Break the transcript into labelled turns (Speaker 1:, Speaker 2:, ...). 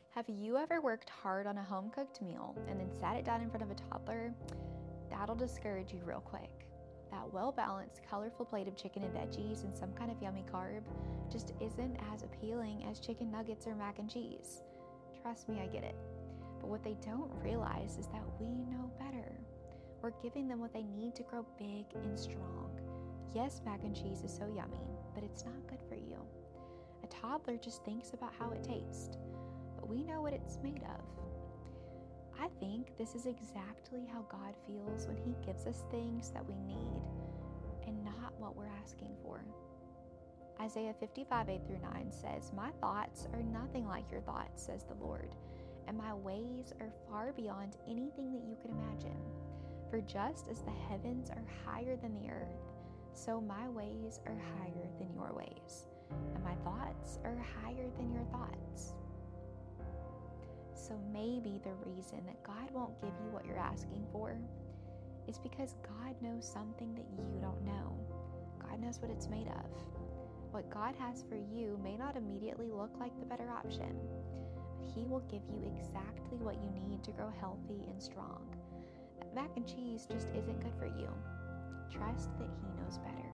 Speaker 1: Have you ever worked hard on a home cooked meal and then sat it down in front of a toddler? That'll discourage you real quick. That well balanced, colorful plate of chicken and veggies and some kind of yummy carb just isn't as appealing as chicken nuggets or mac and cheese. Trust me, I get it. But what they don't realize is that we know better. We're giving them what they need to grow big and strong. Yes, mac and cheese is so yummy, but it's not good for you. A toddler just thinks about how it tastes, but we know what it's made of. I think this is exactly how God feels when He gives us things that we need and not what we're asking for. Isaiah 55:8-9 says, "My thoughts are nothing like your thoughts, says the Lord, and my ways are far beyond anything that you could imagine. For just as the heavens are higher than the earth, so my ways are higher than your ways, and my thoughts are higher than your thoughts." So maybe the reason that God won't give you what you're asking for is because God knows something that you don't know. God knows what it's made of. What God has for you may not immediately look like the better option, but He will give you exactly what you need to grow healthy and strong. That mac and cheese just isn't good for you. Trust that He knows better.